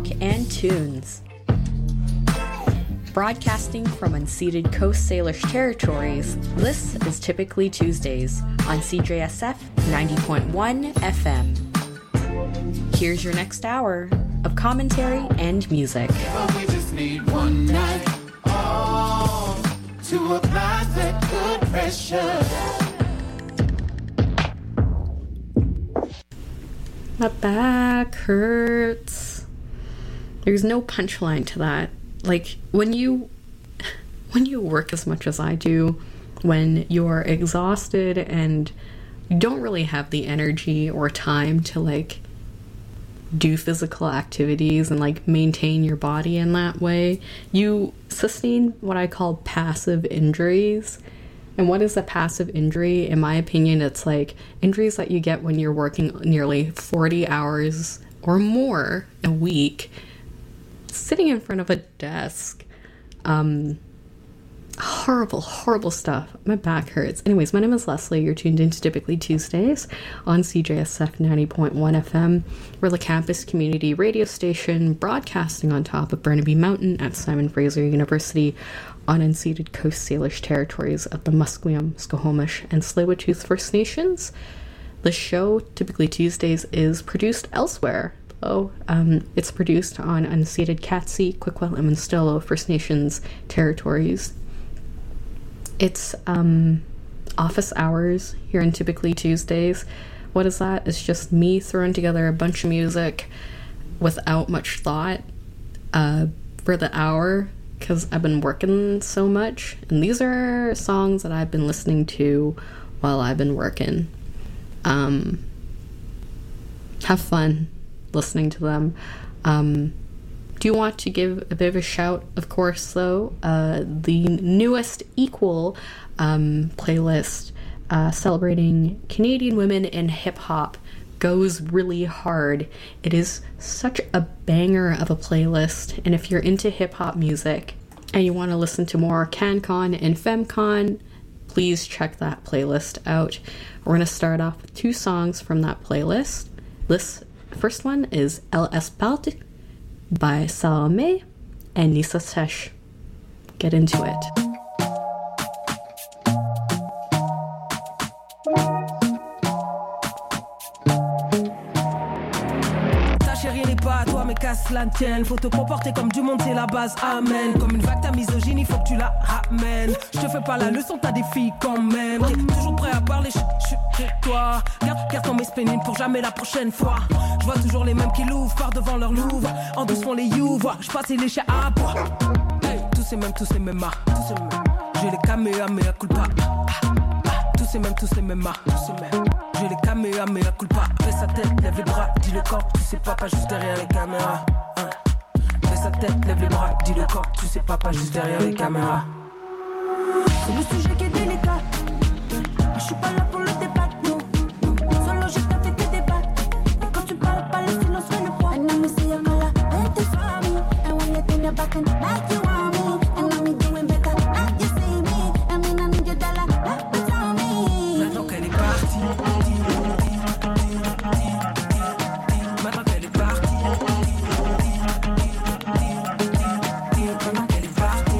talk, and tunes. Broadcasting from unceded Coast Salish territories, this is Typically Tuesdays on CJSF 90.1 FM. Here's your next hour of commentary and music. Well, we just need one night, to apply that good pressure. My back hurts. There's no punchline to that. Like, when you work as much as I do, when you're exhausted and you don't really have the energy or time to, like, do physical activities and, like, maintain your body in that way, you sustain what I call passive injuries. And what is a passive injury? In my opinion, it's like injuries that you get when you're working nearly 40 hours or more a week, sitting in front of a desk. Horrible stuff. My back hurts. Anyways, my name is Leslie. You're tuned into Typically Tuesdays on CJSF 90.1 FM. We're the campus community radio station broadcasting on top of Burnaby Mountain at Simon Fraser University on unceded Coast Salish territories of the Musqueam, Skokomish, and Tsleil-Waututh First Nations. The show, Typically Tuesdays, is produced elsewhere. It's produced on unceded Katzie, Quiquel, and Monstello First Nations territories. It's office hours here in Typically Tuesdays. What is that? It's just me throwing together a bunch of music without much thought for the hour, because I've been working so much. And these are songs that I've been listening to while I've been working. Have fun listening to them. Do you want to give a bit of a shout, of course, though? The newest Equal playlist celebrating Canadian women in hip-hop goes really hard. It is such a banger of a playlist, and if you're into hip-hop music and you want to listen to more CanCon and FemCon, please check that playlist out. We're going to start off with two songs from that playlist. This first one is El Espalt by Salome and Nisa Sesh. Get into it. Ta chérie n'est pas à toi mais qu'à cela ne tienne. Faut te comporter comme du monde, c'est la base, amen. Comme une vague ta misogynie, faut que tu la ramènes. Je te fais pas la leçon, t'as des filles quand même. T'es toujours prêt à parler, je suis toi. Garde ton pénible pour jamais la prochaine fois. Je vois toujours les mêmes qui l'ouvrent par devant leur Louvre. En douce font les youvois, je passe les chats à bois. Hey, tous ces mêmes, j'ai les caméas culpa. Tous ces mêmes, j'ai les caméas culpa. Baisse sa tête, lève les bras, dis le corps, tu sais pas juste derrière les caméras. Baisse sa tête, lève les bras, dis le corps, tu sais pas juste derrière les caméras. C'est le sujet qui est délicat. Je suis pas là pour le débat, non. Solo j'ai pas fait que débattre. Et quand tu parles pas, le silence fait le poids. And I'm see your color, and it's for me. And when you turn your back and like you want me. And I'm doing better, like you see me. And when I need your dollar, like it's on me. Maintenant qu'elle est partie, maintenant qu'elle est partie, maintenant qu'elle est partie.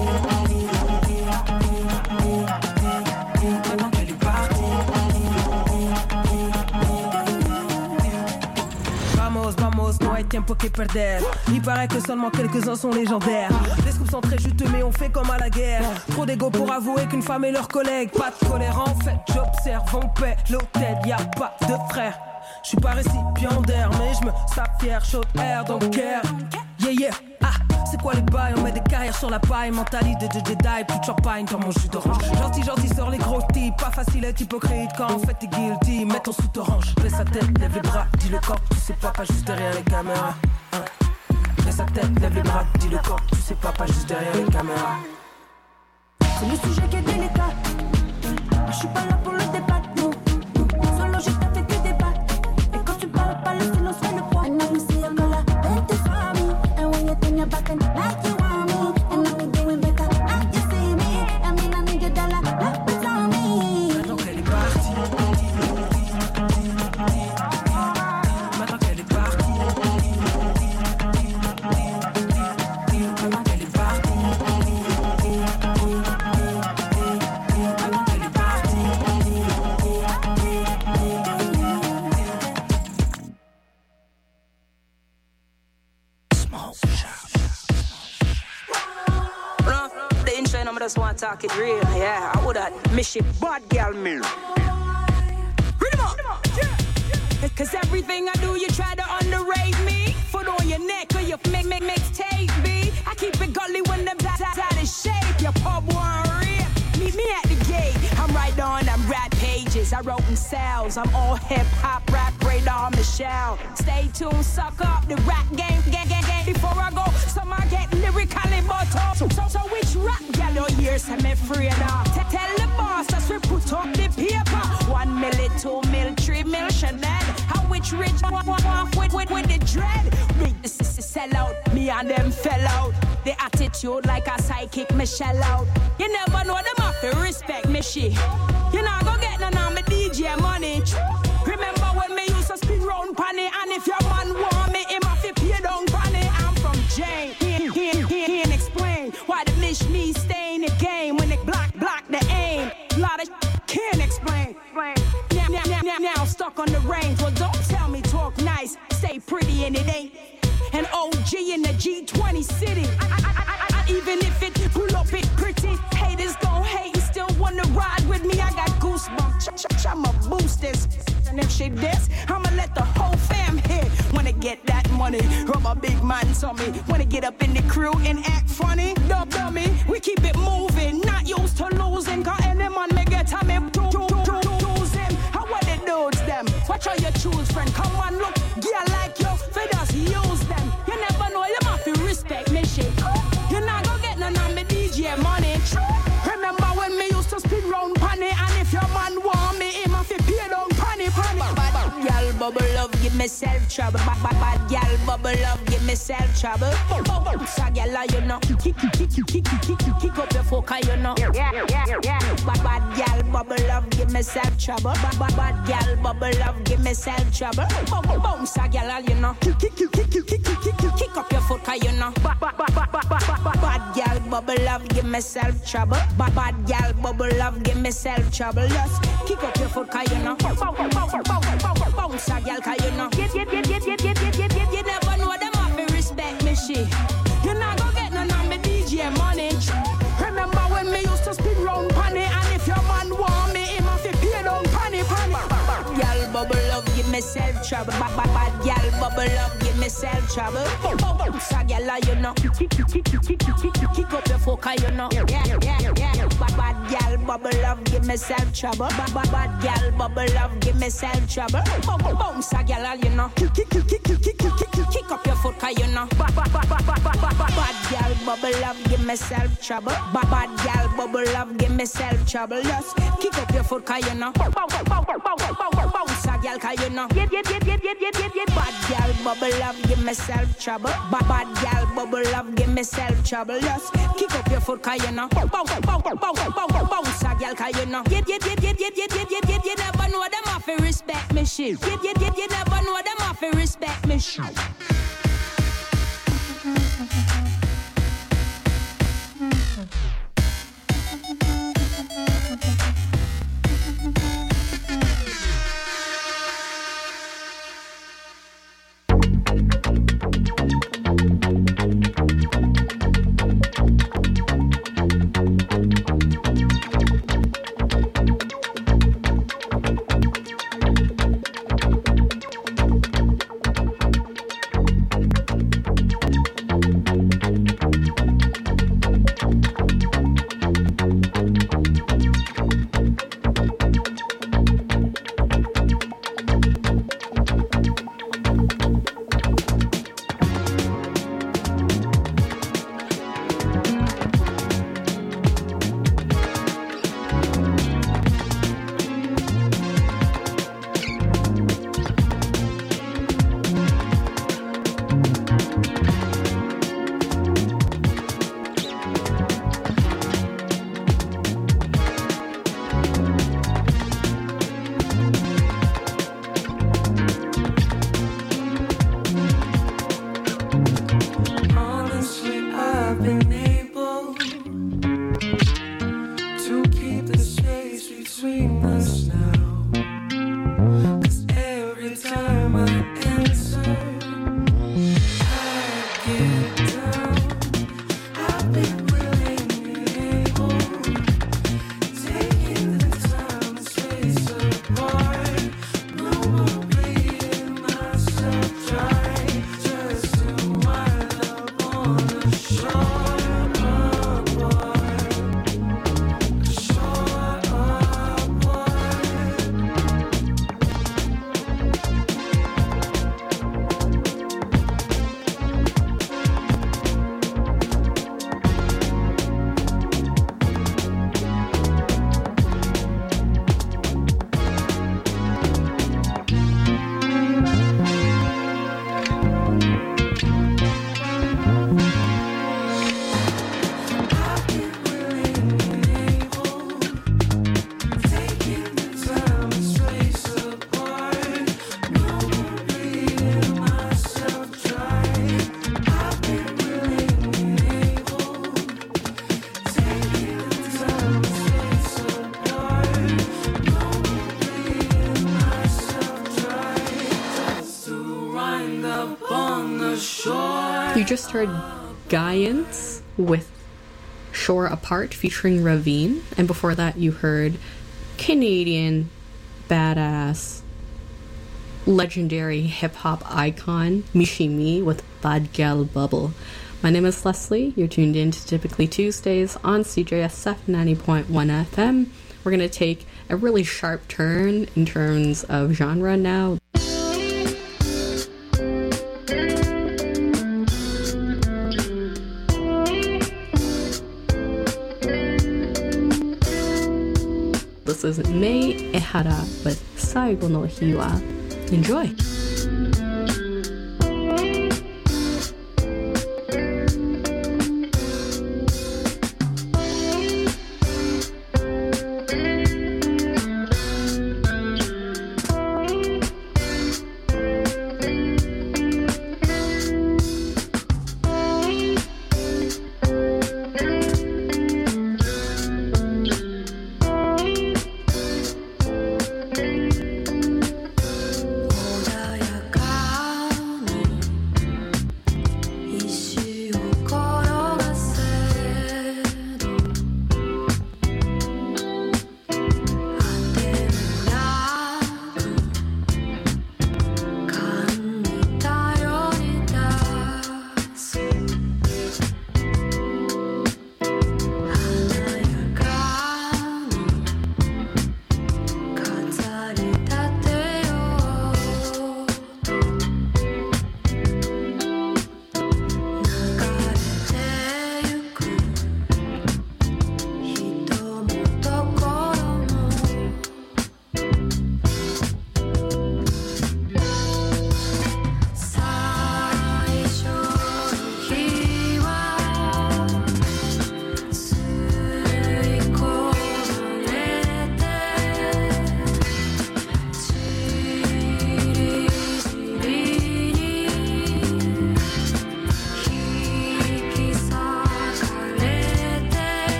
Vamos, no hay tiempo que perder. Il paraît que seulement quelques-uns sont légendaires. Les scoops sont très juteux mais on fait comme à la guerre. Trop d'ego pour avouer qu'une femme est leur collègue. Pas de colère en fait, j'observe, on paie l'hôtel, y a pas de frère. Je suis pas récipiendaire mais je me sens fier, chaud air, don't care. Yeah, ah, c'est quoi les bails, on met des carrières sur la paille. Mentalité de Jedi, plus de champagne dans mon jus d'orange. Gentil, sort les gros types. Pas facile être hypocrite quand en fait t'es guilty. Mets ton sous orange, baisse sa tête, lève les bras, dis le corps, tu sais pas juste derrière les caméras. Baisse sa tête, lève les bras, dis le corps, tu sais pas juste derrière les caméras. C'est le sujet qui est délicat. Je suis pas là pour le débat, non. Solo j'ai pas fait que débattre. Et quand tu parles pas, le silence fait le poids. And I'm see your color, and it's for me. And when you turn your back and like you want me. And I'm doing better, like you see me. And when I need your dollar, like it's on me. Maintenant qu'elle est partie, maintenant qu'elle est partie. just want to talk it real. Yeah, I would have miss it. Bad girl, me. Read 'em up. Cause everything I do, you try to underrate me. Foot on your neck or you make tape B. I keep it gully when them out of shape. Your pub warrior. Meet me at the gate. I'm right on them rap pages. I wrote in cells. I'm all hip hop, rap, radar, Michelle. Stay tuned, suck up the rap game. Before I go, some I get lyrically bottom. So which rap gal here set me free now? Tell the boss as we put up the paper. 1 mil, 2 mil, 3 mil, Chanel. How which rich with the dread? Sell out, me and them fell out. The attitude like a psychic Michelle out. You never know them have to respect me, she. You not gonna get none of my DJ money. Remember when me used to spin round panny, and if your man want me, him have to pay down panny. I'm from Jane. He ain't explain why the mish me stay in the game when they block the aim. Lot of can't explain. Now stuck on the range. Well, don't tell me talk nice, stay pretty and it ain't. An OG in the G20 city. I even if it pull up it pretty, haters gon' hate and still wanna ride with me. I got goosebumps. I'ma boost this. And if she diss, I'ma let the whole fam hit. Wanna get that money, rub a big man's on me. Wanna get up in the crew and act funny. Dummy, we keep it moving, not used to losing. Cause any man may get time and lose him. How what they do to them? Watch how you choose, friend. Come on, look, yeah, like you. They just use them. You never know, you must respect me, shit. You not gonna get none of me DJ money. Remember when me used to spin round panny, and if your man want me, him have to pay down panny. Bad gal bubble love, give me self trouble. Bad gal bubble love, give me self trouble. So gal, you know, kick up your fucker, you know. Bad gal bubble love, give me self trouble. Bad gal bubble love, give me self trouble. Bounce a gal, you know. Kick up your foot, cause you know. Bad gal bubble love, give me self trouble. Bad gal bubble love, give me self trouble. Just kick up your foot, cause you know. Bounce a gal, cause you know. You never know them have to respect me, she. You not gonna get none of me DJ money. Remember when me used to spin round panny, and if your man want me, him have to pay down panny. Gal bubble love, give me self trouble. Bad gal bubble love, give me self trouble. So gal, you know, kick up your fucker, you know. Bad gal bubble love, give me self trouble. Bad gal bubble love, give me self trouble. So gal, you know, kick up your fucker, you know. Bad gal bubble love, give me self trouble. Bad gal bubble love, give me self trouble. Just kick up your foot, cause you know. Bounce a gal, cause you know. Bad gal bubble love, give me self trouble. Bad gal bubble love, give me self trouble. Just kick up your foot, cause you know. Bounce a gal, cause you know. You never know them have to respect me, shit. You never know them have to respect me, shit. I've been willing and able. You just heard Giants with Shore Apart featuring Ravine, and before that you heard Canadian badass legendary hip-hop icon Michie Mee with Bad Gal Bubble. My name is Leslie. You're tuned in to Typically Tuesdays on CJSF 90.1 FM. We're going to take a really sharp turn in terms of genre now. This is Mei Ehara with Saigo no Hiwa. Enjoy!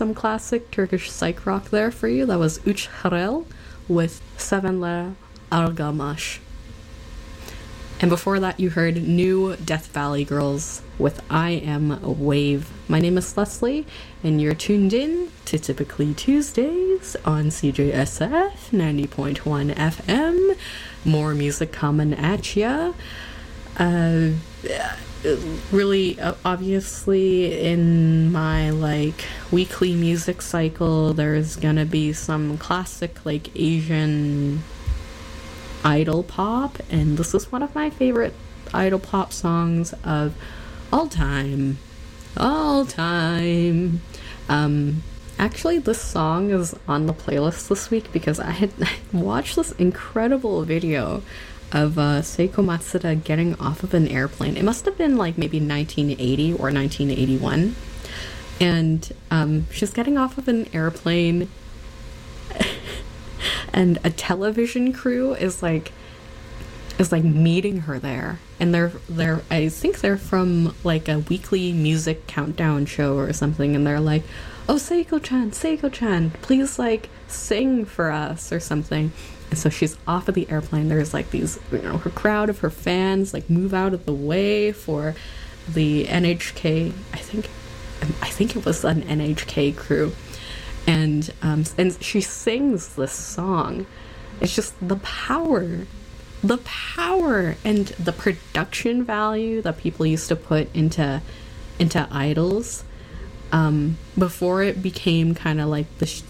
some classic Turkish psych rock there for you. That was Üç Harel with Sevenler Algamash. And before that, you heard new Death Valley Girls with I Am a Wave. My name is Leslie, and you're tuned in to Typically Tuesdays on CJSF 90.1 FM. More music coming at ya. Really, obviously, in my like weekly music cycle, there's gonna be some classic like Asian idol pop, and this is one of my favorite idol pop songs of all time. Actually, this song is on the playlist this week because I had watched this incredible video of Seiko Matsuda getting off of an airplane. It must have been like maybe 1980 or 1981, and she's getting off of an airplane and a television crew is like meeting her there, and they're I think they're from like a weekly music countdown show or something, and they're like, oh, Seiko-chan, please like sing for us or something. And so she's off of the airplane. There's like these, her crowd of her fans like move out of the way for the NHK, I think it was an NHK crew. And she sings this song. It's just the power and the production value that people used to put into idols before it became kind of like the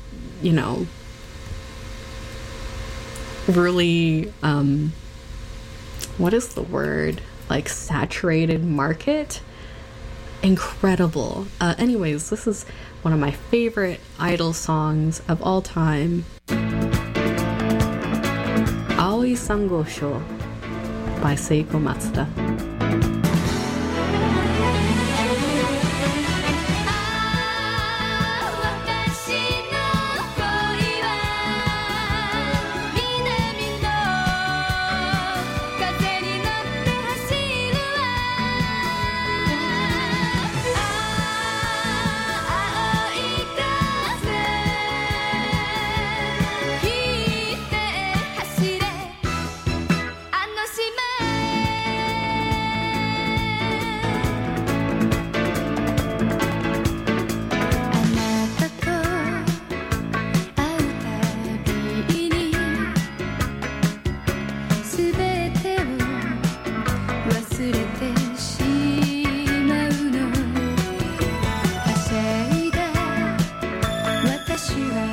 really what is the word, like saturated market. Incredible. Anyways, this is one of my favorite idol songs of all time. Aoi Sangosho by Seiko Matsuda. 私は